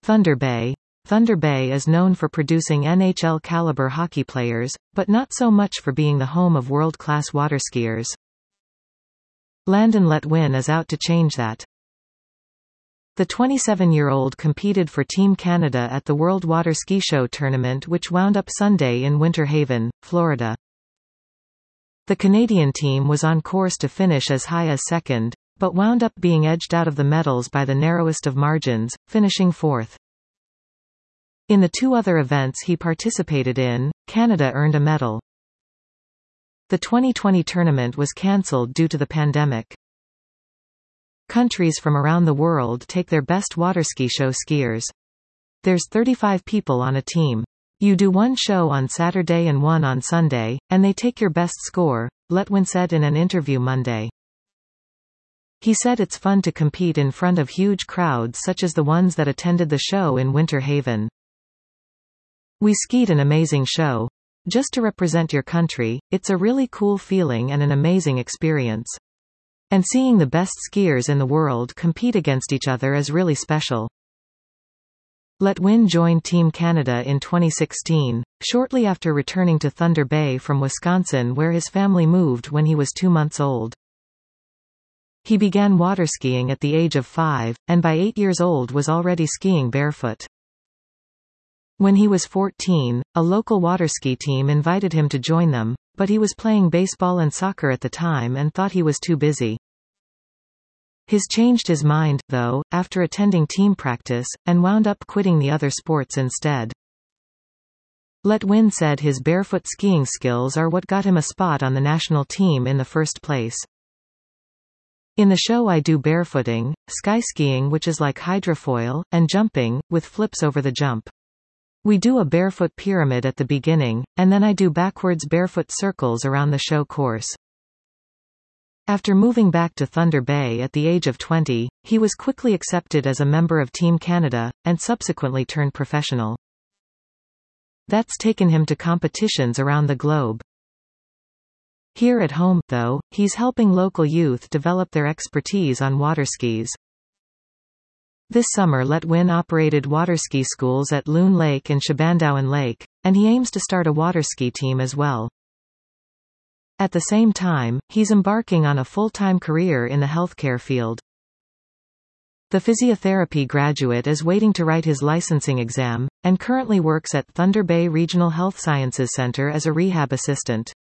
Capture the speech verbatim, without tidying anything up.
Thunder Bay. Thunder Bay is known for producing N H L-caliber hockey players, but not so much for being the home of world-class waterskiers. Landon Letwin is out to change that. The twenty-seven-year-old competed for Team Canada at the World Water Ski Show tournament, which wound up Sunday in Winter Haven, Florida. The Canadian team was on course to finish as high as second, but wound up being edged out of the medals by the narrowest of margins, finishing fourth. In the two other events he participated in, Canada earned a medal. The twenty twenty tournament was cancelled due to the pandemic. Countries from around the world take their best waterski show skiers. There's thirty-five people on a team. You do one show on Saturday and one on Sunday, and they take your best score, Letwin said in an interview Monday. He said it's fun to compete in front of huge crowds such as the ones that attended the show in Winter Haven. We skied an amazing show. Just to represent your country, it's a really cool feeling and an amazing experience. And seeing the best skiers in the world compete against each other is really special. Letwin joined Team Canada in twenty sixteen, shortly after returning to Thunder Bay from Wisconsin, where his family moved when he was two months old. He began waterskiing at the age of five, and by eight years old was already skiing barefoot. When he was fourteen, a local waterski team invited him to join them, but he was playing baseball and soccer at the time and thought he was too busy. He's changed his mind, though, after attending team practice, and wound up quitting the other sports instead. Letwin said his barefoot skiing skills are what got him a spot on the national team in the first place. In the show I do barefooting, sky skiing, which is like hydrofoil, and jumping, with flips over the jump. We do a barefoot pyramid at the beginning, and then I do backwards barefoot circles around the show course. After moving back to Thunder Bay at the age of twenty, he was quickly accepted as a member of Team Canada, and subsequently turned professional. That's taken him to competitions around the globe. Here at home, though, he's helping local youth develop their expertise on waterskis. This summer Letwin operated waterski schools at Loon Lake and Shabandowan Lake, and he aims to start a waterski team as well. At the same time, he's embarking on a full-time career in the healthcare field. The physiotherapy graduate is waiting to write his licensing exam, and currently works at Thunder Bay Regional Health Sciences Center as a rehab assistant.